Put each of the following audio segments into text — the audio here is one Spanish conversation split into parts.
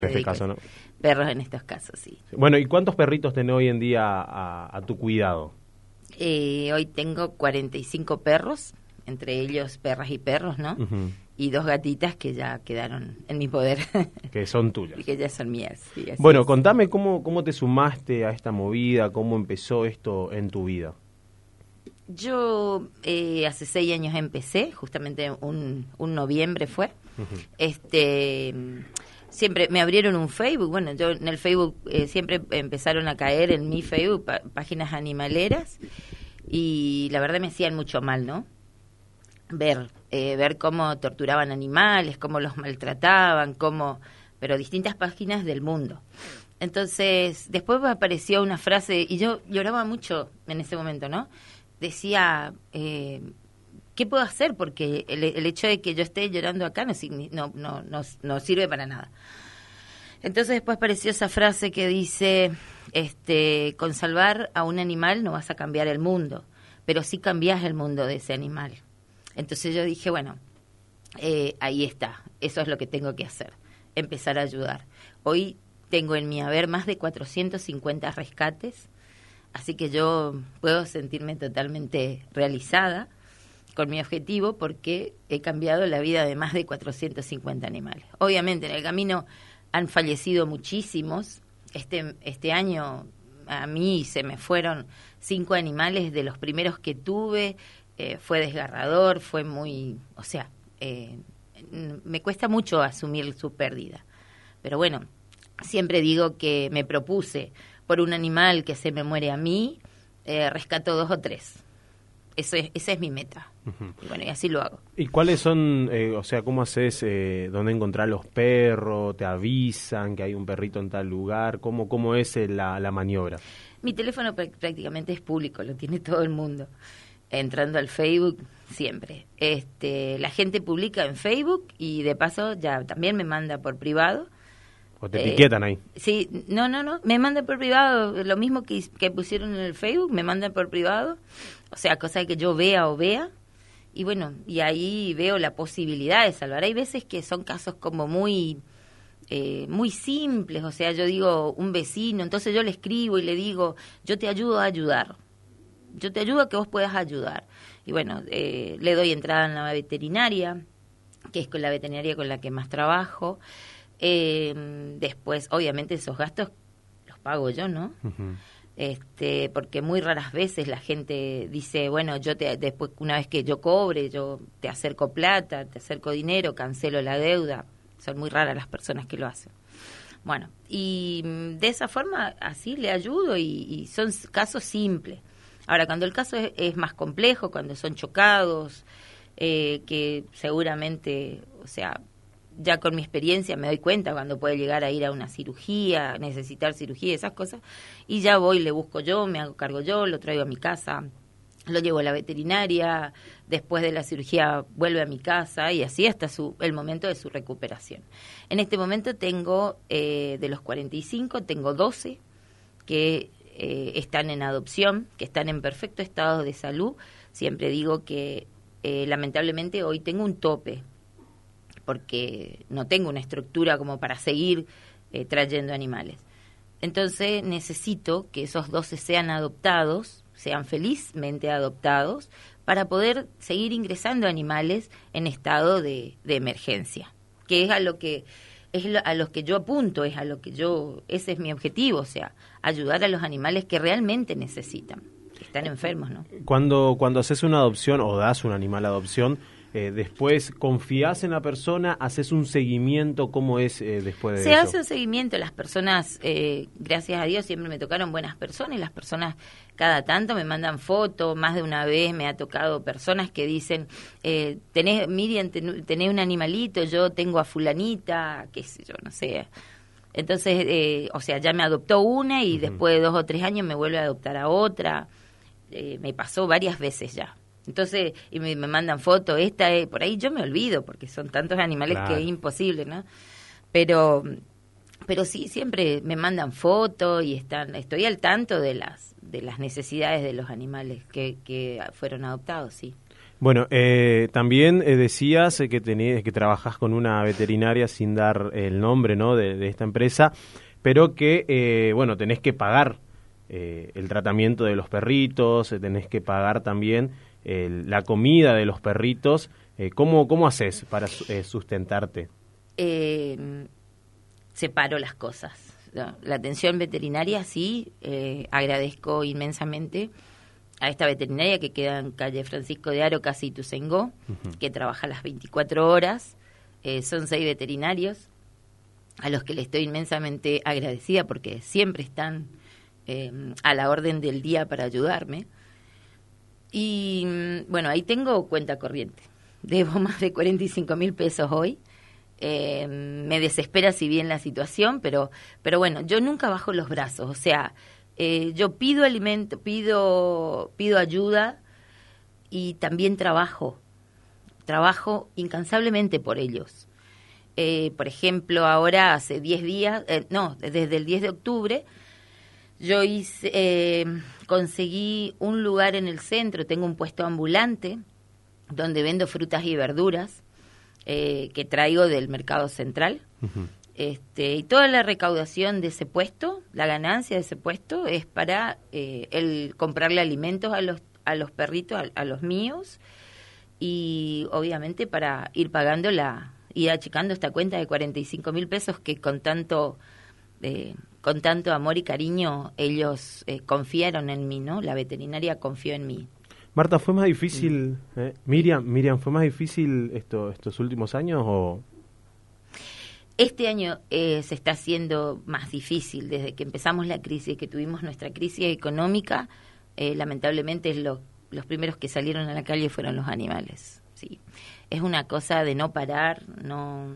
En este caso, ¿no? Perros en estos casos, sí. Bueno, ¿y cuántos perritos tenés hoy en día a tu cuidado? Hoy tengo 45 perros, entre ellos perras y perros, ¿no? Uh-huh. Y 2 gatitas que ya quedaron en mi poder. Que son tuyas. Y que ya son mías. Sí, bueno, es. Contame cómo te sumaste a esta movida, cómo empezó esto en tu vida. Yo hace 6 años empecé, justamente un noviembre fue. Uh-huh. Siempre me abrieron un Facebook, bueno, yo en el Facebook siempre empezaron a caer en mi Facebook páginas animaleras y la verdad me hacían mucho mal, ¿no? Ver cómo torturaban animales, cómo los maltrataban, pero distintas páginas del mundo. Entonces, después me apareció una frase y yo lloraba mucho en ese momento, ¿no? Decía, ¿qué puedo hacer? Porque el hecho de que yo esté llorando acá no sirve para nada. Entonces después apareció esa frase que dice, con salvar a un animal no vas a cambiar el mundo, pero sí cambias el mundo de ese animal. Entonces yo dije, bueno, ahí está, eso es lo que tengo que hacer, empezar a ayudar. Hoy tengo en mi haber más de 450 rescates, así que yo puedo sentirme totalmente realizada con mi objetivo porque he cambiado la vida de más de 450 animales. Obviamente en el camino han fallecido muchísimos. Este año a mí se me fueron 5 animales de los primeros que tuve. Fue desgarrador, fue muy... me cuesta mucho asumir su pérdida. Pero bueno, siempre digo que me propuse por un animal que se me muere a mí, rescato 2 o 3. Esa es mi meta. Uh-huh. Y bueno, y así lo hago. ¿Y cuáles son, cómo haces, dónde encontrar los perros? ¿Te avisan que hay un perrito en tal lugar? ¿Cómo es la maniobra? Mi teléfono prácticamente es público, lo tiene todo el mundo. Entrando al Facebook, siempre. La gente publica en Facebook y de paso ya también me manda por privado. ¿O te etiquetan ahí? Sí, no, me mandan por privado, lo mismo que pusieron en el Facebook, me mandan por privado, o sea, cosa que yo vea, y bueno, y ahí veo la posibilidad de salvar. Hay veces que son casos como muy simples, o sea, yo digo, un vecino, entonces yo le escribo y le digo, yo te ayudo a ayudar, yo te ayudo a que vos puedas ayudar. Y bueno, le doy entrada en la veterinaria, que es con la veterinaria con la que más trabajo. Después, obviamente, esos gastos los pago yo, ¿no? Uh-huh. Porque muy raras veces la gente dice, bueno, después, una vez que yo cobre, yo te acerco plata, te acerco dinero, cancelo la deuda. Son muy raras las personas que lo hacen. Bueno, y de esa forma, así le ayudo y son casos simples. Ahora, cuando el caso es más complejo, cuando son chocados, que seguramente, o sea, ya con mi experiencia me doy cuenta cuando puede llegar a ir a una cirugía, necesitar cirugía, esas cosas, y ya voy, le busco yo, me hago cargo yo, lo traigo a mi casa, lo llevo a la veterinaria, después de la cirugía vuelve a mi casa y así hasta el momento de su recuperación. En este momento tengo, de los 45, tengo 12 que están en adopción, que están en perfecto estado de salud. Siempre digo que lamentablemente hoy tengo un tope, porque no tengo una estructura como para seguir trayendo animales. Entonces necesito que esos 12 sean adoptados, sean felizmente adoptados, para poder seguir ingresando animales en estado de emergencia, que es a los que yo apunto, ese es mi objetivo, o sea, ayudar a los animales que realmente necesitan, que están enfermos, ¿no? Cuando haces una adopción o das un animal a adopción, después confías en la persona, haces un seguimiento, ¿cómo es después de eso? Se hace un seguimiento, las personas, gracias a Dios siempre me tocaron buenas personas y las personas cada tanto me mandan fotos, más de una vez me ha tocado personas que dicen, Miriam, tenés un animalito, yo tengo a fulanita, qué sé yo, no sé. Entonces, ya me adoptó una y después de 2 o 3 años me vuelve a adoptar a otra, me pasó varias veces ya. Entonces, y me mandan fotos, por ahí yo me olvido, porque son tantos animales que es imposible, ¿no? Pero sí, siempre me mandan fotos y estoy al tanto de las necesidades de los animales que fueron adoptados, sí. Bueno, también decías que trabajás con una veterinaria sin dar el nombre, ¿no?, de esta empresa, pero que, bueno, tenés que pagar el tratamiento de los perritos, tenés que pagar también la comida de los perritos. ¿Cómo haces para sustentarte? Separo las cosas. No, la atención veterinaria, sí, agradezco inmensamente a esta veterinaria que queda en calle Francisco de Aro, casi Ituzaingó, que trabaja las 24 horas. Son 6 veterinarios a los que le estoy inmensamente agradecida porque siempre están a la orden del día para ayudarme. Y bueno, ahí tengo cuenta corriente. Debo más de 45.000 pesos hoy. Me desespera si bien la situación, pero bueno, yo nunca bajo los brazos. O sea, yo pido alimento, pido ayuda y también trabajo incansablemente por ellos. Por ejemplo, ahora hace 10 días, desde el 10 de octubre, yo conseguí un lugar en el centro, tengo un puesto ambulante donde vendo frutas y verduras que traigo del mercado central. Uh-huh. Y toda la recaudación de ese puesto, la ganancia de ese puesto es para comprarle alimentos a los perritos, a los míos, y obviamente para ir pagando ir achicando esta cuenta de 45.000 pesos que con tanto amor y cariño ellos confiaron en mí, ¿no? La veterinaria confió en mí. Marta, ¿fue más difícil, Miriam, fue más difícil estos últimos años o...? Este año se está haciendo más difícil desde que empezamos la crisis, que tuvimos nuestra crisis económica. Lamentablemente los primeros que salieron a la calle fueron los animales. Sí, es una cosa de no parar, no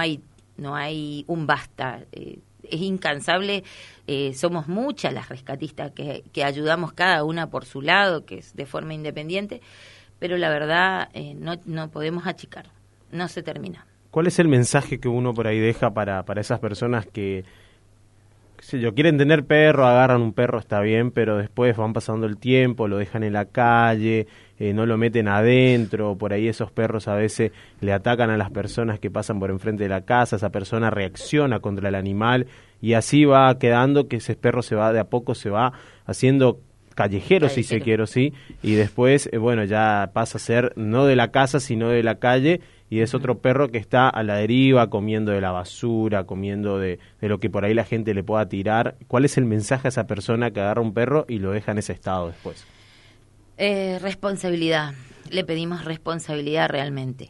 hay un basta. Es incansable, somos muchas las rescatistas que ayudamos cada una por su lado, que es de forma independiente, pero la verdad no podemos achicar, no se termina. ¿Cuál es el mensaje que uno por ahí deja para esas personas que, qué sé yo, quieren tener perro, agarran un perro, está bien, pero después van pasando el tiempo, lo dejan en la calle, no lo meten adentro, por ahí esos perros a veces le atacan a las personas que pasan por enfrente de la casa, esa persona reacciona contra el animal y así va quedando que ese perro de a poco se va haciendo callejero, si se quiere, sí, y después, bueno, ya pasa a ser no de la casa, sino de la calle, y es otro perro que está a la deriva, comiendo de la basura, comiendo de lo que por ahí la gente le pueda tirar. ¿Cuál es el mensaje a esa persona que agarra un perro y lo deja en ese estado después? Responsabilidad. Le pedimos responsabilidad realmente.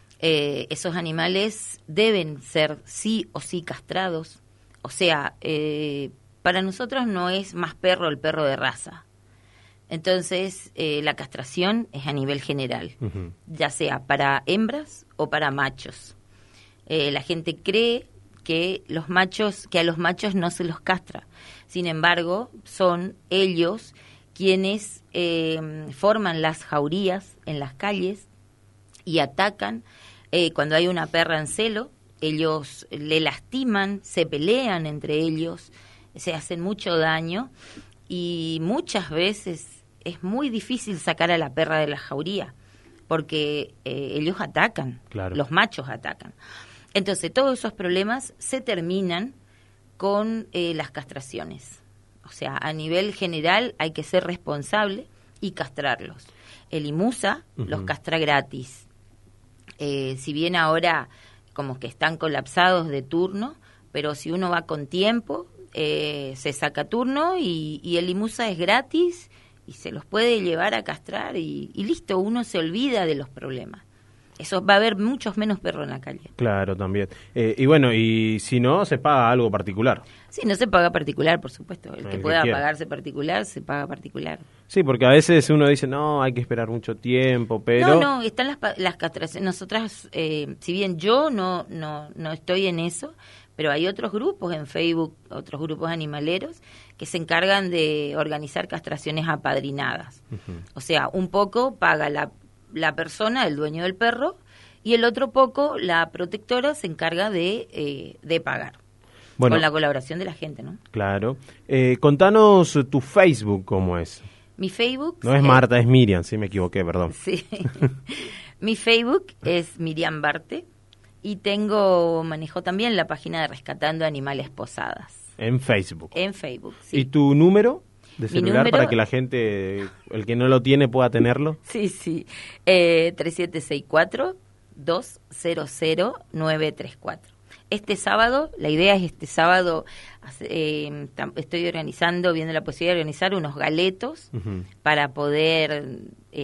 Esos animales deben ser sí o sí castrados. O sea, para nosotros no es más perro el perro de raza. Entonces, la castración es a nivel general, uh-huh, ya sea para hembras o para machos. La gente cree que a los machos no se los castra. Sin embargo, son ellos quienes forman las jaurías en las calles y atacan. Cuando hay una perra en celo, ellos le lastiman, se pelean entre ellos, se hacen mucho daño y muchas veces es muy difícil sacar a la perra de la jauría porque ellos atacan, claro, los machos atacan. Entonces todos esos problemas se terminan con las castraciones. O sea, a nivel general hay que ser responsable y castrarlos. El IMUSA uh-huh los castra gratis. Si bien ahora como que están colapsados de turno, pero si uno va con tiempo, se saca turno y el IMUSA es gratis y se los puede llevar a castrar y listo, uno se olvida de los problemas. Eso va a haber muchos menos perros en la calle. Claro, también. Y bueno, y si no, se paga algo particular. Sí, no se paga particular, por supuesto. El que pueda pagarse particular, se paga particular. Sí, porque a veces uno dice, no, hay que esperar mucho tiempo, pero... No, están las castraciones. Nosotras, si bien yo no estoy en eso, pero hay otros grupos en Facebook, otros grupos animaleros, que se encargan de organizar castraciones apadrinadas. Uh-huh. O sea, un poco paga la persona, el dueño del perro, y el otro poco la protectora se encarga de pagar. Bueno, con la colaboración de la gente, ¿no? Claro. Contanos tu Facebook, ¿cómo es? Mi Facebook... No es Marta, es Miriam, sí me equivoqué, perdón. Sí. Mi Facebook es Miriam Barte y manejo también la página de Rescatando Animales Posadas. En Facebook. En Facebook, sí. ¿Y tu número de celular número, para que la gente, el que no lo tiene, pueda tenerlo? Sí, 3764-200-934. Este sábado, la idea es estoy organizando, viendo la posibilidad de organizar unos galetos para poder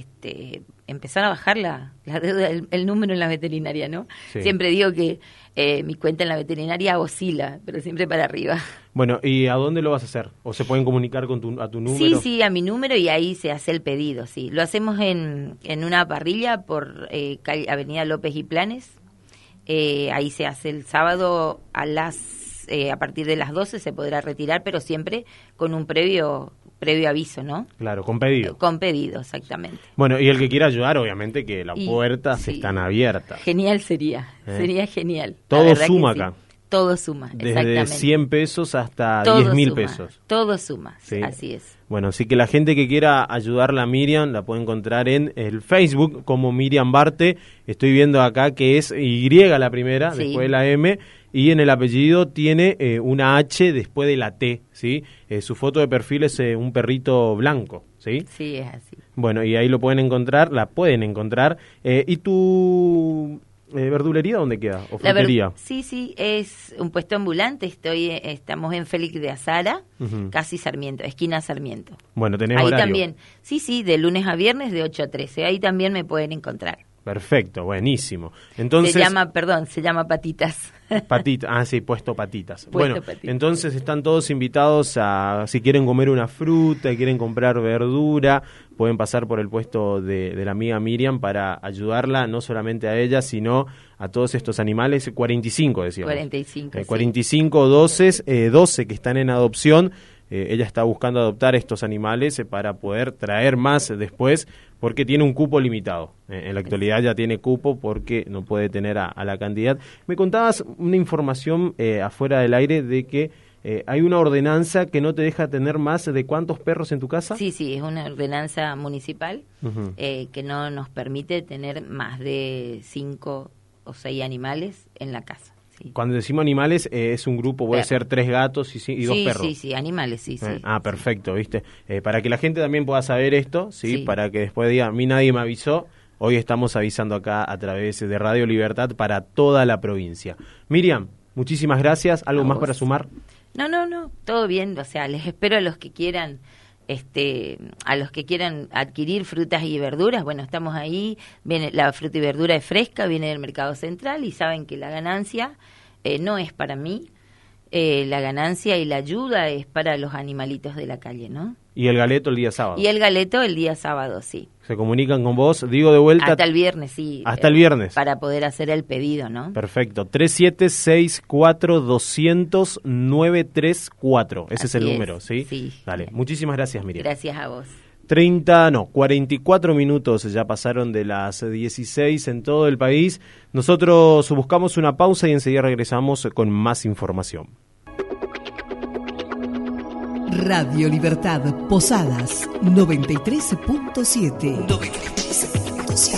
empezar a bajar la deuda, el número en la veterinaria, ¿no? Sí. Siempre digo que mi cuenta en la veterinaria oscila, pero siempre para arriba. Bueno, ¿y a dónde lo vas a hacer? ¿O se pueden comunicar a tu número? Sí, a mi número y ahí se hace el pedido, sí. Lo hacemos en una parrilla por Avenida López y Planes. Ahí se hace el sábado a partir de las 12 se podrá retirar, pero siempre con un previo aviso, ¿no? Claro, con pedido. Con pedido, exactamente. Bueno, y el que quiera ayudar, obviamente que las puertas están abiertas. Genial sería genial. Todo suma acá. Sí. Todo suma, exactamente. Desde 100 pesos hasta 10.000 pesos. Todo suma, sí. Así es. Bueno, así que la gente que quiera ayudarla a Miriam la puede encontrar en el Facebook como Miriam Barte. Estoy viendo acá que es Y la primera, después de la M, y en el apellido tiene una H después de la T, ¿sí? Su foto de perfil es un perrito blanco, ¿sí? Sí, es así. Bueno, y ahí lo pueden encontrar, la pueden encontrar. ¿Y tu verdulería dónde queda? ¿O frutería? Sí, es un puesto ambulante. Estamos en Félix de Azara, casi Sarmiento, esquina Sarmiento. Bueno, tenés ahí horario. También, sí, de lunes a viernes de 8 a 13. Ahí también me pueden encontrar. Perfecto, buenísimo. Entonces se llama Patitas. Patitas, puesto Patitas. Entonces están todos invitados si quieren comer una fruta, quieren comprar verdura, pueden pasar por el puesto de la amiga Miriam para ayudarla, no solamente a ella, sino a todos estos animales, 45 decíamos. 45, 45 12 que están en adopción. Ella está buscando adoptar estos animales para poder traer más después, porque tiene un cupo limitado. En la actualidad ya tiene cupo porque no puede tener a la cantidad. Me contabas una información afuera del aire de que hay una ordenanza que no te deja tener más de ¿cuántos perros en tu casa? Sí, es una ordenanza municipal que no nos permite tener más de 5 o 6 animales en la casa. Sí. Cuando decimos animales, es un grupo, puede ser 3 gatos y 2 perros. Sí, animales, sí. Perfecto, ¿viste? Para que la gente también pueda saber esto, ¿sí? Para que después diga, a mí nadie me avisó, hoy estamos avisando acá a través de Radio Libertad para toda la provincia. Miriam, muchísimas gracias. ¿Algo más para sumar? No, todo bien, o sea, les espero a los que quieran... adquirir frutas y verduras, bueno, estamos ahí, viene la fruta y verdura es fresca, viene del mercado central y saben que la ganancia no es para mí, la ganancia y la ayuda es para los animalitos de la calle, ¿no? ¿Y el galeto el día sábado? Y el galeto el día sábado, sí. ¿Se comunican con vos? Digo de vuelta. Hasta el viernes, sí. Hasta el viernes. Para poder hacer el pedido, ¿no? Perfecto. 3764-200-934. Ese es el número, ¿sí? Sí. Dale. Muchísimas gracias, Miriam. Gracias a vos. 44 minutos ya pasaron de las 16 en todo el país. Nosotros buscamos una pausa y enseguida regresamos con más información. Radio Libertad Posadas 93.7.